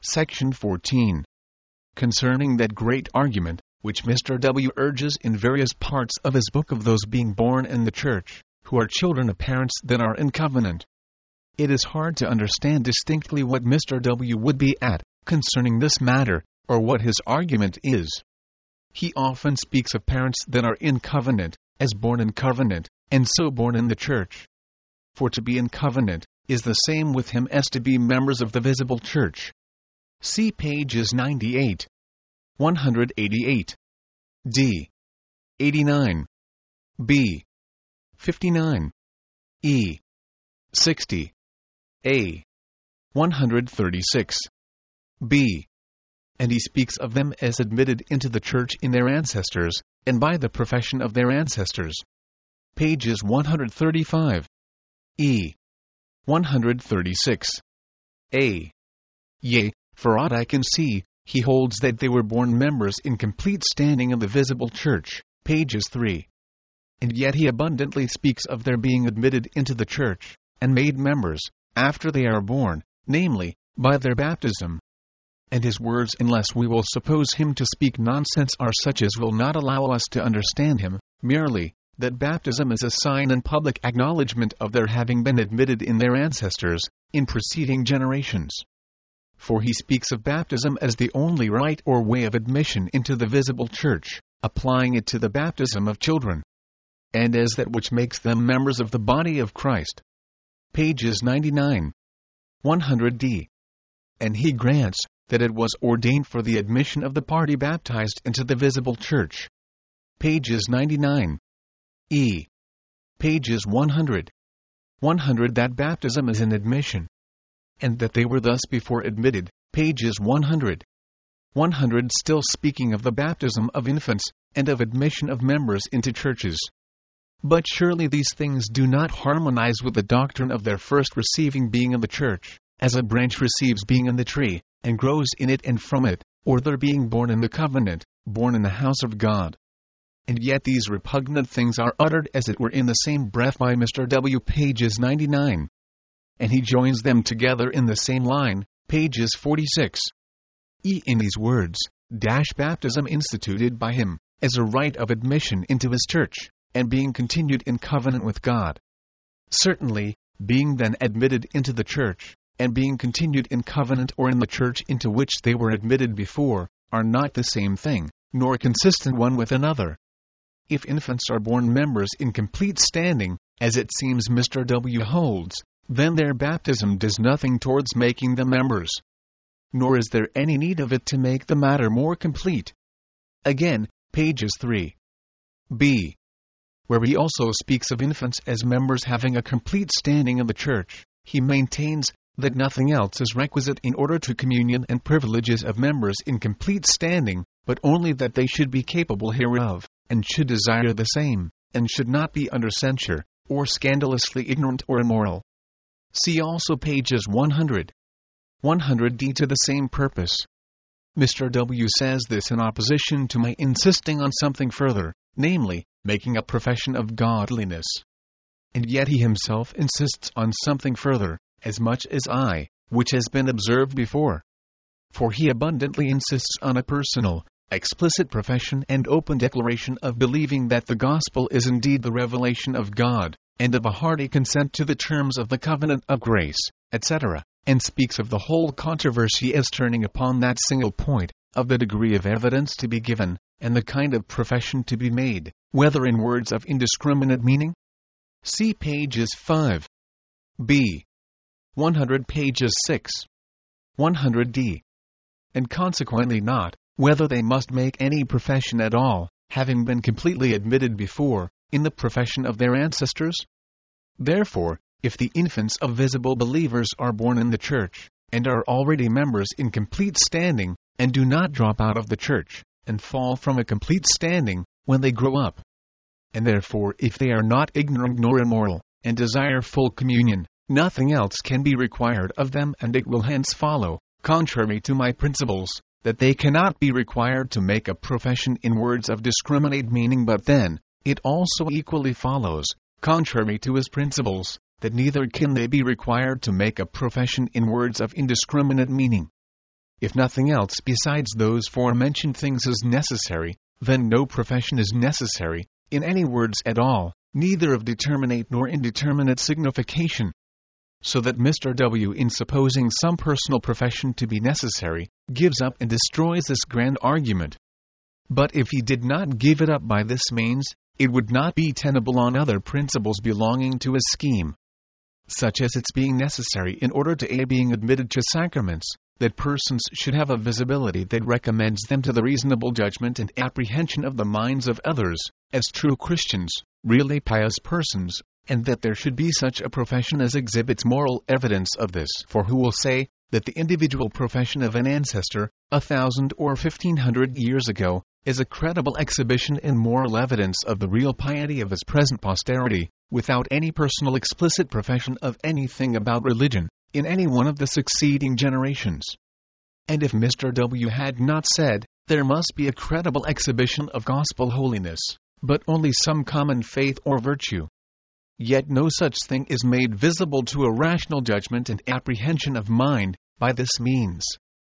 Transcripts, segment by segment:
Section 14. Concerning that great argument, which Mr. W. urges in various parts of his book of those being born in the Church, who are children of parents that are in covenant. It is hard to understand distinctly what Mr. W. would be at, concerning this matter, or what his argument is. He often speaks of parents that are in covenant, as born in covenant, and so born in the Church. For to be in covenant is the same with him as to be members of the visible Church. See pages 98, 188, d. 89, b. 59, e. 60, a. 136, b. And he speaks of them as admitted into the Church in their ancestors, and by the profession of their ancestors. Pages 135, e. 136, a. Yea, for aught I can see, he holds that they were born members in complete standing of the visible Church, pages 3. And yet he abundantly speaks of their being admitted into the Church, and made members, after they are born, namely, by their baptism. And his words, unless we will suppose him to speak nonsense, are such as will not allow us to understand him, merely, that baptism is a sign and public acknowledgement of their having been admitted in their ancestors, in preceding generations. For he speaks of baptism as the only right or way of admission into the visible Church, applying it to the baptism of children, and as that which makes them members of the body of Christ. Pages 99, 100d. And he grants that it was ordained for the admission of the party baptized into the visible Church. Pages 99, e. Pages 100, that baptism is an admission, and that they were thus before admitted, pages 100, still speaking of the baptism of infants, and of admission of members into churches. But surely these things do not harmonize with the doctrine of their first receiving being in the Church, as a branch receives being in the tree, and grows in it and from it, or their being born in the covenant, born in the house of God. And yet these repugnant things are uttered as it were in the same breath by Mr. W. pages 99. And he joins them together in the same line, pages 46. In these words, baptism instituted by him, as a right of admission into his Church, and being continued in covenant with God. Certainly, being then admitted into the Church, and being continued in covenant or in the Church into which they were admitted before, are not the same thing, nor consistent one with another. If infants are born members in complete standing, as it seems Mr. W. holds, then their baptism does nothing towards making them members. Nor is there any need of it to make the matter more complete. Again, pages 3. b. Where he also speaks of infants as members having a complete standing in the Church, he maintains that nothing else is requisite in order to communion and privileges of members in complete standing, but only that they should be capable hereof, and should desire the same, and should not be under censure, or scandalously ignorant or immoral. See also pages 100, 100d to the same purpose. Mr. W. says this in opposition to my insisting on something further, namely, making a profession of godliness. And yet he himself insists on something further, as much as I, which has been observed before. For he abundantly insists on a personal, explicit profession and open declaration of believing that the gospel is indeed the revelation of God, and of a hearty consent to the terms of the covenant of grace, etc., and speaks of the whole controversy as turning upon that single point, of the degree of evidence to be given, and the kind of profession to be made, whether in words of indiscriminate meaning. See pages 5. b. 100 pages 6. 100d. And consequently not, whether they must make any profession at all, having been completely admitted before, in the profession of their ancestors? Therefore, if the infants of visible believers are born in the Church, and are already members in complete standing, and do not drop out of the Church, and fall from a complete standing, when they grow up, and therefore if they are not ignorant nor immoral, and desire full communion, nothing else can be required of them, and it will hence follow, contrary to my principles, that they cannot be required to make a profession in words of discriminate meaning, but then, it also equally follows, contrary to his principles, that neither can they be required to make a profession in words of indiscriminate meaning. if nothing else besides those forementioned things is necessary, then no profession is necessary, in any words at all, neither of determinate nor indeterminate signification. So that Mr. W, in supposing some personal profession to be necessary, gives up and destroys this grand argument. But if he did not give it up by this means, it would not be tenable on other principles belonging to his scheme, such as its being necessary in order to aid being admitted to sacraments, that persons should have a visibility that recommends them to the reasonable judgment and apprehension of the minds of others, as true Christians, really pious persons, and that there should be such a profession as exhibits moral evidence of this. For who will say that the individual profession of an ancestor, 1,000 or 1,500 years ago, is a credible exhibition and moral evidence of the real piety of his present posterity, without any personal explicit profession of anything about religion, in any one of the succeeding generations? And if Mr. W had not said, there must be a credible exhibition of gospel holiness, but only some common faith or virtue, yet no such thing is made visible to a rational judgment and apprehension of mind, by this means.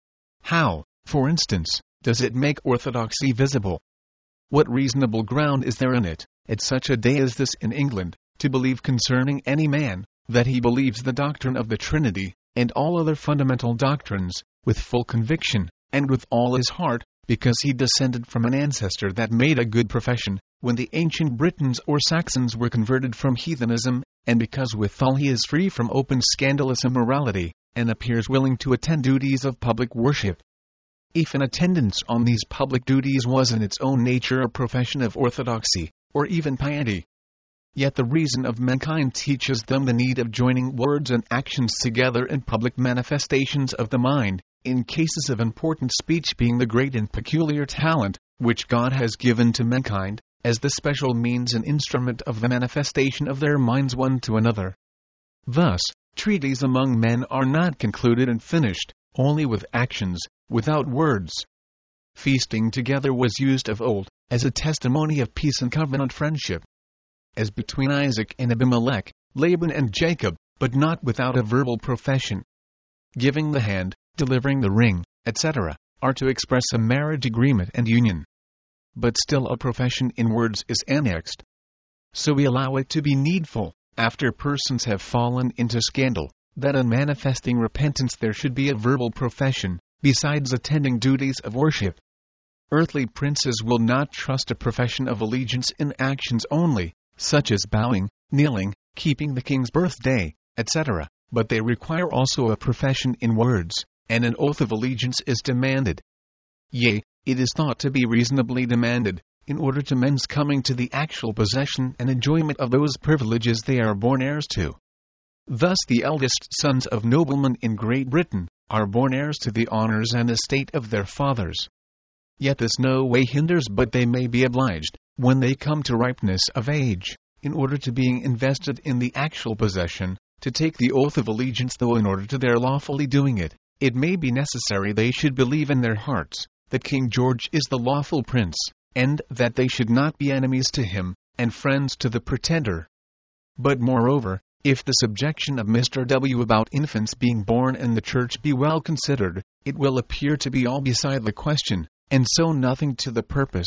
How, for instance, does it make orthodoxy visible? What reasonable ground is there in it, at such a day as this in England, to believe concerning any man, that he believes the doctrine of the Trinity, and all other fundamental doctrines, with full conviction, and with all his heart, because he descended from an ancestor that made a good profession, when the ancient Britons or Saxons were converted from heathenism, and because withal he is free from open scandalous immorality, and appears willing to attend duties of public worship? If an attendance on these public duties was in its own nature a profession of orthodoxy, or even piety, yet the reason of mankind teaches them the need of joining words and actions together in public manifestations of the mind, in cases of important speech being the great and peculiar talent which God has given to mankind, as the special means and instrument of the manifestation of their minds one to another. Thus, treaties among men are not concluded and finished, only with actions, without words. Feasting together was used of old, as a testimony of peace and covenant friendship, as between Isaac and Abimelech, Laban and Jacob, but not without a verbal profession. Giving the hand, delivering the ring, etc., are to express a marriage agreement and union. But still a profession in words is annexed. So we allow it to be needful, after persons have fallen into scandal, that in manifesting repentance there should be a verbal profession, besides attending duties of worship. Earthly princes will not trust a profession of allegiance in actions only, such as bowing, kneeling, keeping the king's birthday, etc., but they require also a profession in words, and an oath of allegiance is demanded. Yea, it is thought to be reasonably demanded, in order to men's coming to the actual possession and enjoyment of those privileges they are born heirs to. Thus the eldest sons of noblemen in Great Britain are born heirs to the honors and estate of their fathers. Yet this no way hinders but they may be obliged, when they come to ripeness of age, in order to being invested in the actual possession, to take the oath of allegiance, though in order to their lawfully doing it, it may be necessary they should believe in their hearts that King George is the lawful prince, and that they should not be enemies to him, and friends to the pretender. But moreover, if the subjection of Mr. W about infants being born in the church be well considered, it will appear to be all beside the question, and so nothing to the purpose.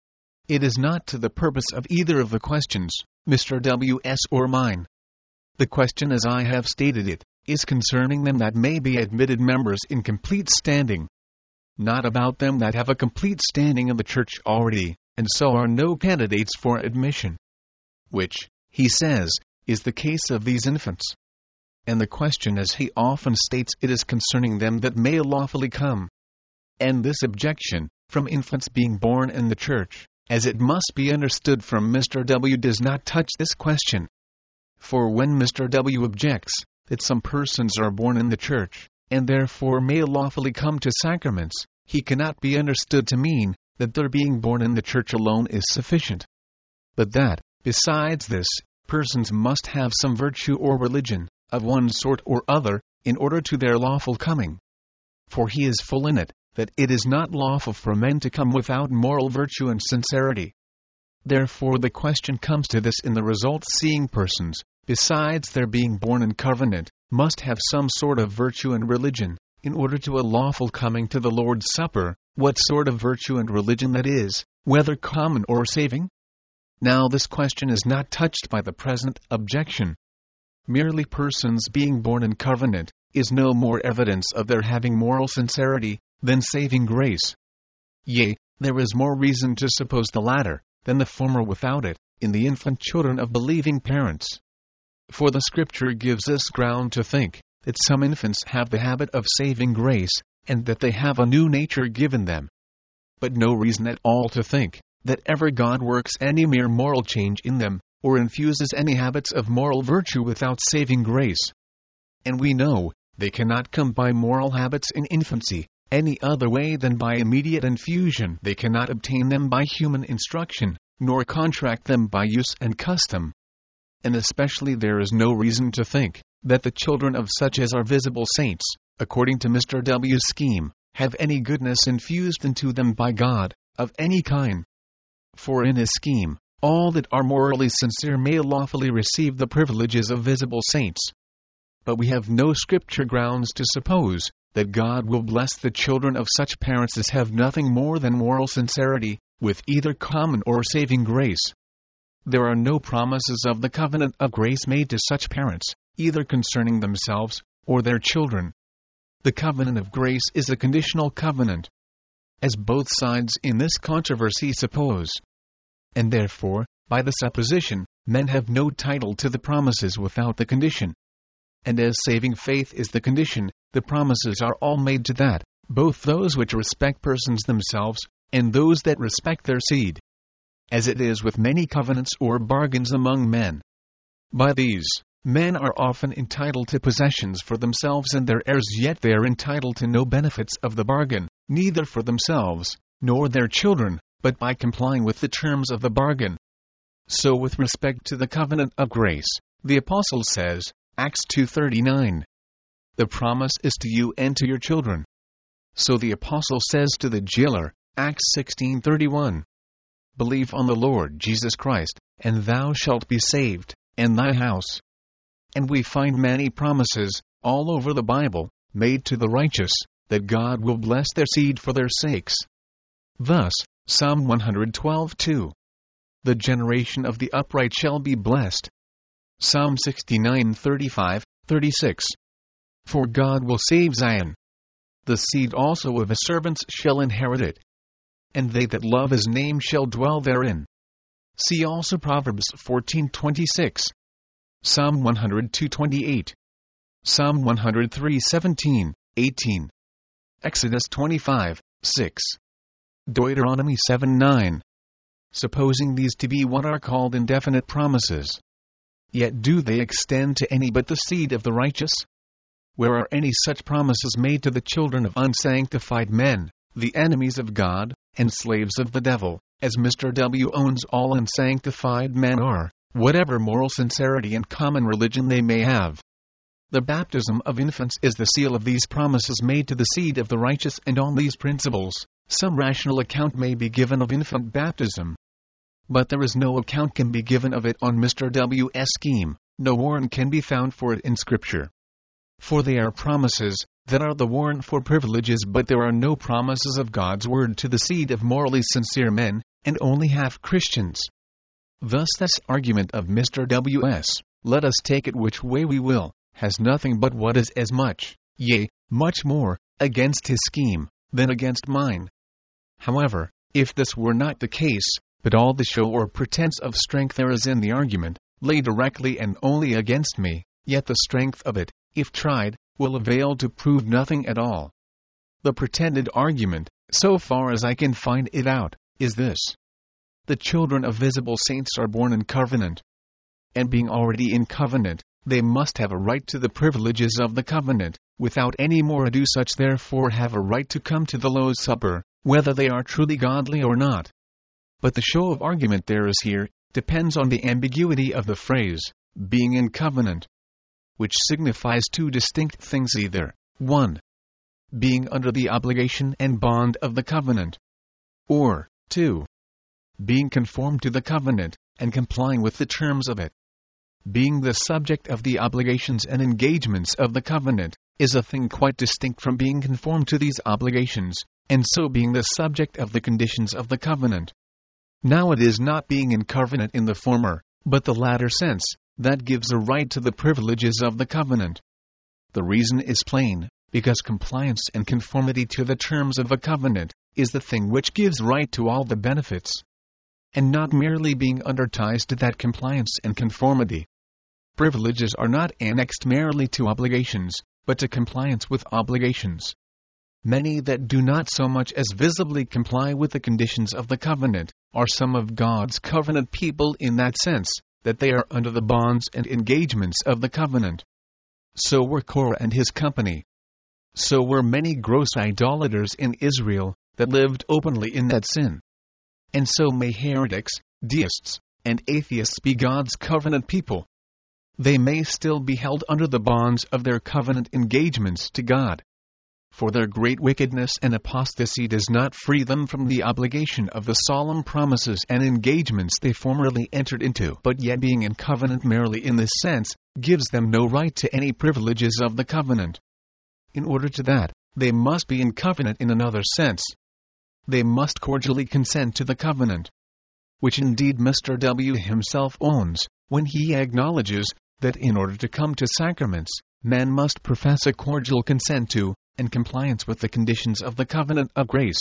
It is not to the purpose of either of the questions, Mr. W.'s or mine. The question, as I have stated it, is concerning them that may be admitted members in complete standing, not about them that have a complete standing in the church already, and so are no candidates for admission. Which, he says, is the case of these infants. And the question, as he often states, it is concerning them that may lawfully come. And this objection, from infants being born in the church, as it must be understood from Mr. W, does not touch this question. For when Mr. W objects that some persons are born in the church, and therefore may lawfully come to sacraments, he cannot be understood to mean that their being born in the church alone is sufficient, but that, besides this, persons must have some virtue or religion, of one sort or other, in order to their lawful coming. For he is full in it, that it is not lawful for men to come without moral virtue and sincerity. Therefore the question comes to this in the result: seeing persons, besides their being born in covenant, must have some sort of virtue and religion, in order to a lawful coming to the Lord's Supper, what sort of virtue and religion that is, whether common or saving? Now this question is not touched by the present objection. Merely persons being born in covenant is no more evidence of their having moral sincerity than saving grace. Yea, there is more reason to suppose the latter than the former without it, in the infant children of believing parents. For the Scripture gives us ground to think that some infants have the habit of saving grace, and that they have a new nature given them. But no reason at all to think that ever God works any mere moral change in them, or infuses any habits of moral virtue without saving grace. And we know they cannot come by moral habits in infancy any other way than by immediate infusion. They cannot obtain them by human instruction, nor contract them by use and custom. And especially there is no reason to think that the children of such as are visible saints, according to Mr. W.'s scheme, have any goodness infused into them by God, of any kind. For in his scheme, all that are morally sincere may lawfully receive the privileges of visible saints. But we have no Scripture grounds to suppose that God will bless the children of such parents as have nothing more than moral sincerity, with either common or saving grace. There are no promises of the covenant of grace made to such parents, either concerning themselves or their children. The covenant of grace is a conditional covenant, as both sides in this controversy suppose. And therefore, by the supposition, men have no title to the promises without the condition. And as saving faith is the condition, the promises are all made to that, both those which respect persons themselves, and those that respect their seed. As it is with many covenants or bargains among men. By these, men are often entitled to possessions for themselves and their heirs, yet they are entitled to no benefits of the bargain, neither for themselves, nor their children, but by complying with the terms of the bargain. So with respect to the covenant of grace, the Apostle says, Acts 2:39, the promise is to you and to your children. So the Apostle says to the jailer, Acts 16:31, believe on the Lord Jesus Christ, and thou shalt be saved, and thy house. And we find many promises, all over the Bible, made to the righteous, that God will bless their seed for their sakes. Thus, Psalm 112:2. The generation of the upright shall be blessed. Psalm 69:35, 36. For God will save Zion. The seed also of his servants shall inherit it. And they that love his name shall dwell therein. See also Proverbs 14:26. Psalm 102:28. Psalm 103:17, 18. Exodus 25:6. Deuteronomy 7:9. Supposing these to be what are called indefinite promises, yet do they extend to any but the seed of the righteous? Where are any such promises made to the children of unsanctified men, the enemies of God, and slaves of the devil, as Mr. W. owns all unsanctified men are, whatever moral sincerity and common religion they may have? The baptism of infants is the seal of these promises made to the seed of the righteous, and on these principles, some rational account may be given of infant baptism. But there is no account can be given of it on Mr. W.'s scheme, no warrant can be found for it in Scripture. For they are promises that are the warrant for privileges, but there are no promises of God's word to the seed of morally sincere men, and only half Christians. Thus this argument of Mr. W.'s, let us take it which way we will, has nothing but what is as much, yea, much more, against his scheme, than against mine. However, if this were not the case, but all the show or pretense of strength there is in the argument, lay directly and only against me, yet the strength of it, if tried, will avail to prove nothing at all. The pretended argument, so far as I can find it out, is this. The children of visible saints are born in covenant. And being already in covenant, they must have a right to the privileges of the covenant. Without any more ado, such therefore have a right to come to the Lord's Supper, whether they are truly godly or not. But the show of argument there is here depends on the ambiguity of the phrase, being in covenant, which signifies two distinct things: either 1. Being under the obligation and bond of the covenant, or 2. Being conformed to the covenant, and complying with the terms of it. Being the subject of the obligations and engagements of the covenant, is a thing quite distinct from being conformed to these obligations, and so being the subject of the conditions of the covenant. Now it is not being in covenant in the former, but the latter sense, that gives a right to the privileges of the covenant. The reason is plain, because compliance and conformity to the terms of a covenant is the thing which gives right to all the benefits, and not merely being under ties to that compliance and conformity. Privileges are not annexed merely to obligations, but to compliance with obligations. Many that do not so much as visibly comply with the conditions of the covenant are some of God's covenant people in that sense, that they are under the bonds and engagements of the covenant. So were Korah and his company. So were many gross idolaters in Israel that lived openly in that sin. And so may heretics, deists, and atheists be God's covenant people. They may still be held under the bonds of their covenant engagements to God. For their great wickedness and apostasy does not free them from the obligation of the solemn promises and engagements they formerly entered into, but yet being in covenant merely in this sense, gives them no right to any privileges of the covenant. In order to that, they must be in covenant in another sense. They must cordially consent to the covenant, which indeed Mr. W. himself owns, when he acknowledges that in order to come to sacraments, men must profess a cordial consent to, and compliance with the conditions of the covenant of grace.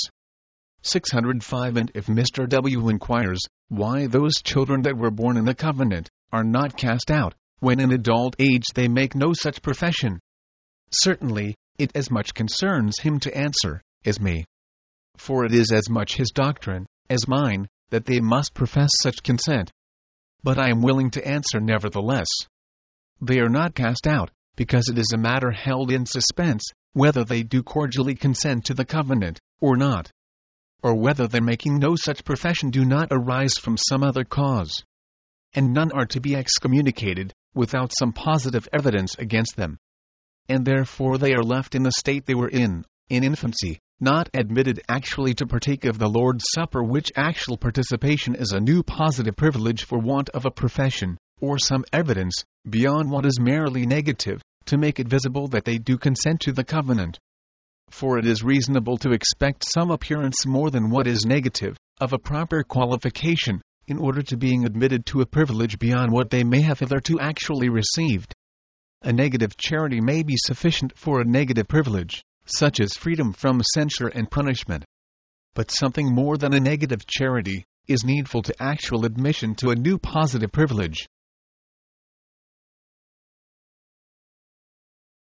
605. And if Mr. W. inquires, why those children that were born in the covenant are not cast out, when in adult age they make no such profession? Certainly, it as much concerns him to answer, as me. For it is as much his doctrine, as mine, that they must profess such consent. But I am willing to answer nevertheless. They are not cast out, because it is a matter held in suspense, whether they do cordially consent to the covenant, or not, or whether their making no such profession do not arise from some other cause. And none are to be excommunicated, without some positive evidence against them. And therefore they are left in the state they were in infancy, not admitted actually to partake of the Lord's Supper, which actual participation is a new positive privilege for want of a profession, or some evidence, beyond what is merely negative, to make it visible that they do consent to the covenant. For it is reasonable to expect some appearance more than what is negative, of a proper qualification, in order to being admitted to a privilege beyond what they may have hitherto actually received. A negative charity may be sufficient for a negative privilege, such as freedom from censure and punishment. But something more than a negative charity is needful to actual admission to a new positive privilege,